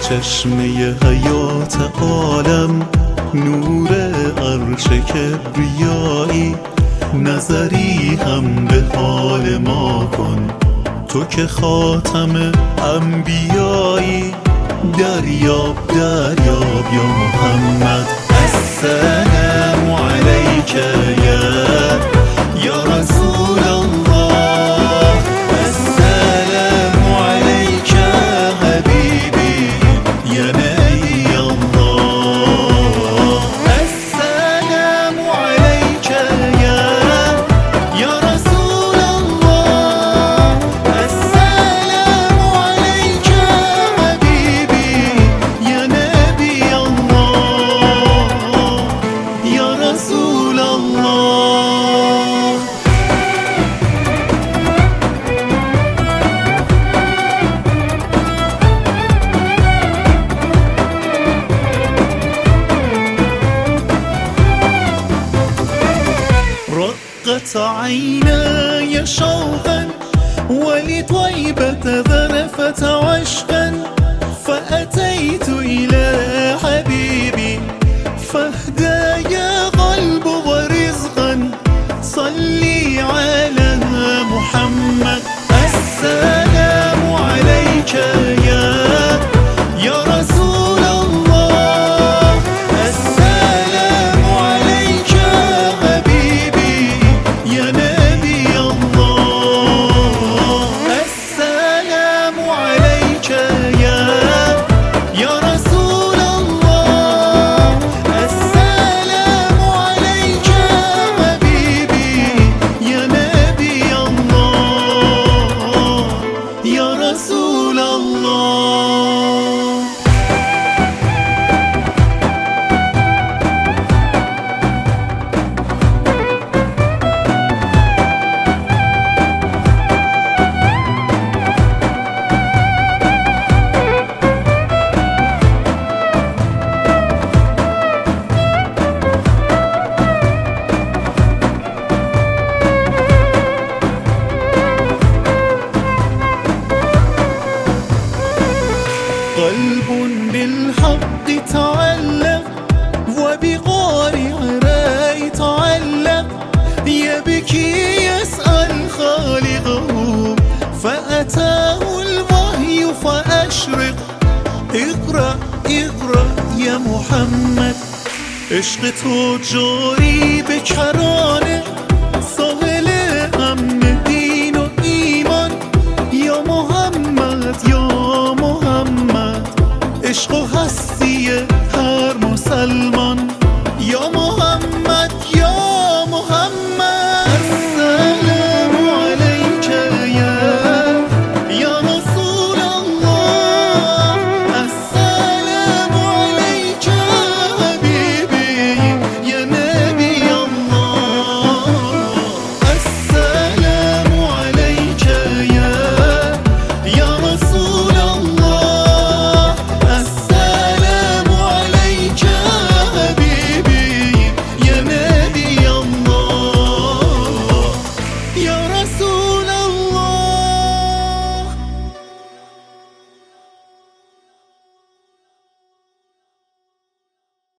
چشمه حیات عالم، نور عرش کبریایی، نظری هم به حال ما کن تو که خاتم انبیایی. دریاب دریاب یا محمد، السلام علیک یا رسول الله، السلام علیک حبیبی یا نبی الله، السلام علیک یا رسول الله، السلام علیک حبیبی یا نبی الله یا رسول الله. رقت عيناي شوقا ولطيبة ذرفت عشقا، فأتيت إلى حبيبي فاهدايا قلب ورزقا، صلي على محمد، السلام عليك يا رسول الله، السلام عليك حبيبي يا نبي الله، السلام عليك يا رسول الله، السلام عليك حبيبي يا نبي الله يا رسول الله. قلب بالحق تعلق وبغار عراء تعلق، يبكي يسأل خالقه فأتاه الوحي فأشرق، اقرأ اقرأ يا محمد، عشق تو جاری به کرانه